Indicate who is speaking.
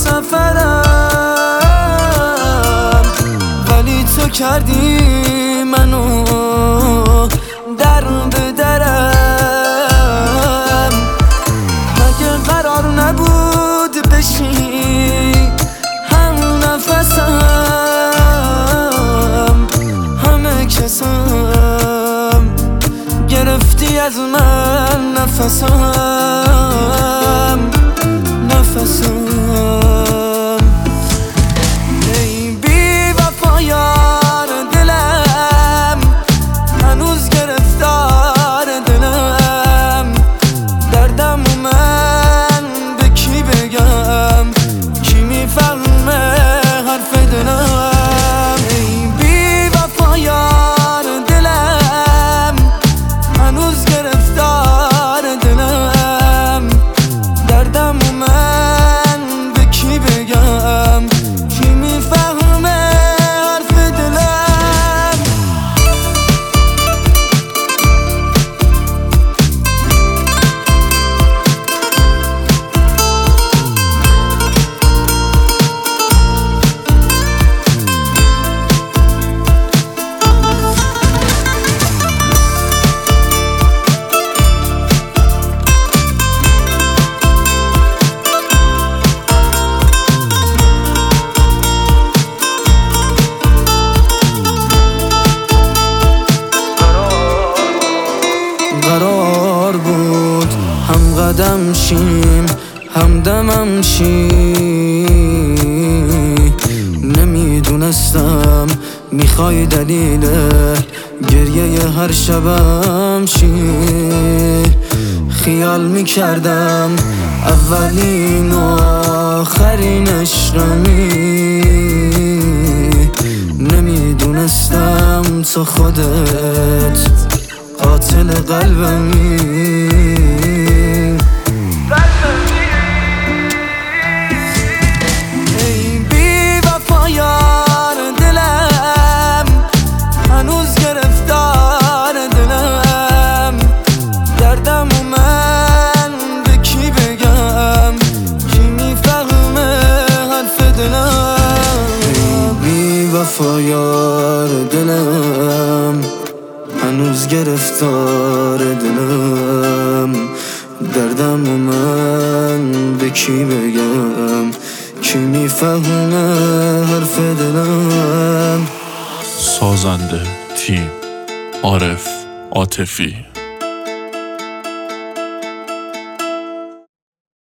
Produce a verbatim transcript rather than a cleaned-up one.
Speaker 1: سفرم، ولی تو کردی منو در به درم. مگه قرار نبود بشی هم نفسم؟ همه کسم گرفتی از من نفسم نفسم. ای بی وفایان دلم، هنوز گرفتار دلم. دردم من به کی بگم؟ کی میفهمه حرف دلم؟ ای بی وفایان دلم، هنوز گرفتار دلم. دردم من به کی بگم؟ کی میفهمه حرف دلم؟ قرار بود هم قدم شیم هم دمم شی، نمیدونستم میخوای دلیل گریه هر شبم چی. خیال میکردم اولین و آخرین عشقمی، نمیدونستم تو خودت قاتل قلبمی. ای بی وفایان دلم، هنوز گرفتار دلم. دردم من به کی بگم؟ کی میفهمه حرف دلم؟ ای بی وفایان دلم، هنوز گرفتار دلم. دردم من به کی بگم؟ کی میفهمه حرف دلم؟
Speaker 2: سازنده تیم عارف عاطفی.